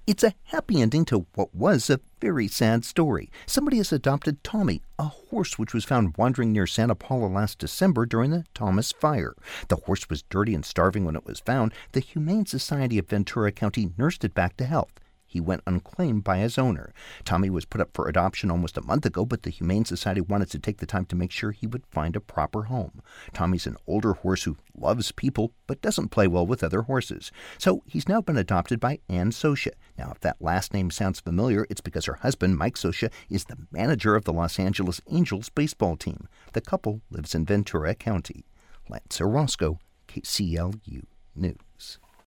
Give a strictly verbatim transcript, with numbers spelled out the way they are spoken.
It's a happy ending to what was a very sad story. Somebody has adopted Tommy, a horse which was found wandering near Santa Paula last December during the Thomas Fire. The horse was dirty and starving when it was found. The Humane Society of Ventura County nursed it back to health. He went unclaimed by his owner. Tommy was put up for adoption almost a month ago, but the Humane Society wanted to take the time to make sure he would find a proper home. Tommy's an older horse who loves people, but doesn't play well with other horses. So he's now been adopted by Ann Socia. Now, if that last name sounds familiar, it's because her husband, Mike Socia, is the manager of the Los Angeles Angels baseball team. The couple lives in Ventura County. Lance Orozco, K C L U News.